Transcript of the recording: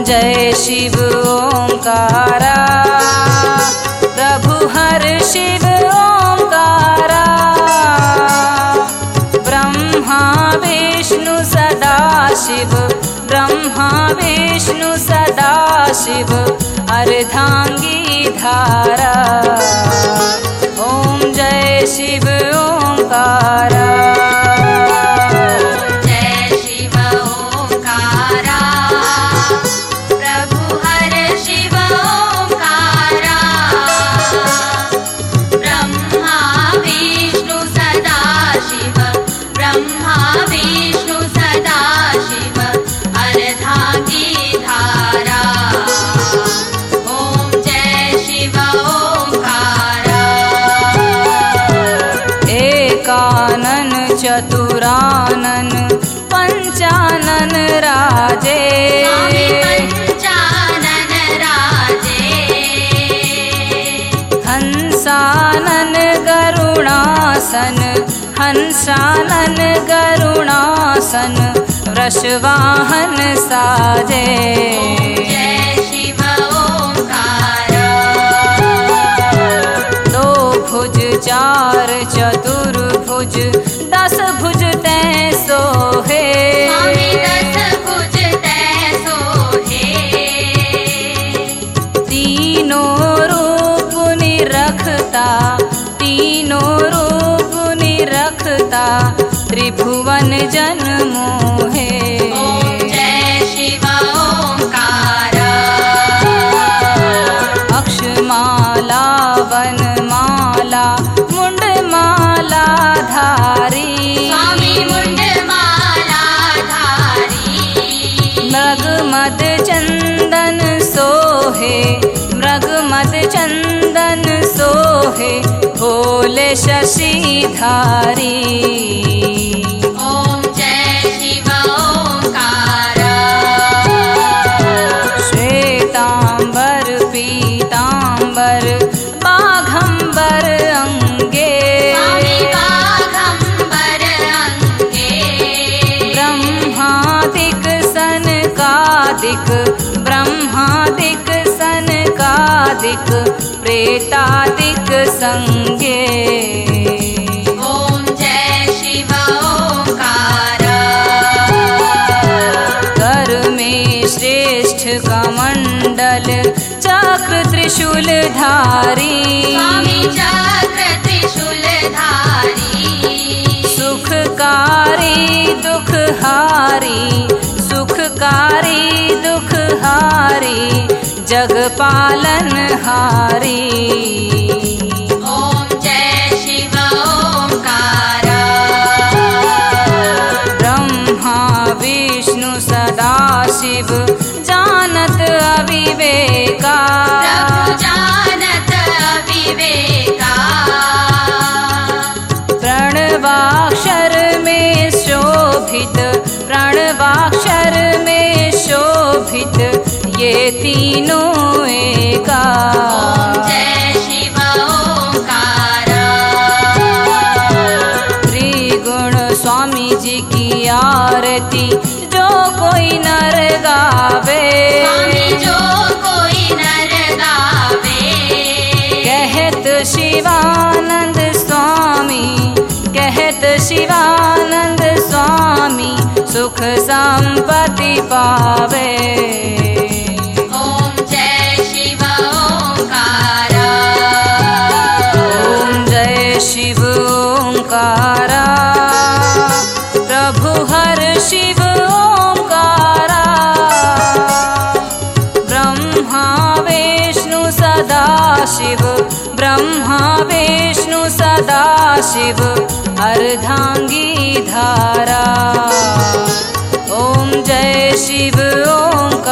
जय शिव ओंकारा, प्रभु हर शिव ओंकारा। ब्रह्मा विष्णु सदा शिव, ब्रह्मा विष्णु सदा शिव, अर्धांगी धारा। ओम जय शिव ओंकारा। चतुरानन पंचानन राजे, पंचानन राजे। हंसानन गरुणासन, हंसानन गरुणासन, वृषवाहन साजे। जय शिव ओंकारा। दो भुज चार चतुर्भुज, दस भुज तै सोहे। स्वामी दस भुज तै सोहे। तीनों रूप निरखता, तीनों रूप निरखता, त्रिभुवन जन मोहे। ओम जय शिव ओंकारा। अक्षमाला वनमाला मुंडमाला धारी, स्वामी मुंडमाला धारी। मृगमद चंदन सोहे, मृगमद चंदन सोहे, भोले शशिधारी। ओम जय शिव ओंकारा। श्वेतांबर पीतांबर बाघंबर अंगे, स्वामी बाघंबर अंगे। ब्रह्मादिक सनकादिक, ब्रह्मादिक सनकादिक, प्रेतादिक संगे। ओम जय शिव ओंकारा। कर में श्रेष्ठ कमंडल चक्र त्रिशूल धारी, स्वामी चक्र त्रिशूल धारी। सुखकारी दुखहारी, सुखकारी दुखहारी, जगपालन हारी। ओम जय शिव ओंकारा। ब्रह्मा विष्णु सदा शिव, जानत अविवेका। प्रभु जानत अविवेका। प्रणवाक्षर में शोभित, प्रणवाक्षर में शोभित, ये तीनों एका। ओम जय शिव ओंकारा। त्रिगुण स्वामी जी की आरती जो कोई नर गावे, स्वामी जो कोई नर गावे। कहत शिवानंद स्वामी, कहत शिवानंद स्वामी, सुख संपत्ति पावे। ओम जय शिव ओंकारा। ओम जय शिव ओंकारा, प्रभु हर शिव ओंकारा। ब्रह्मा विष्णु सदा शिव, ब्रह्मा विष्णु सदा शिव, अर्धांगी धारा। ओम जय शिव ओंकारा।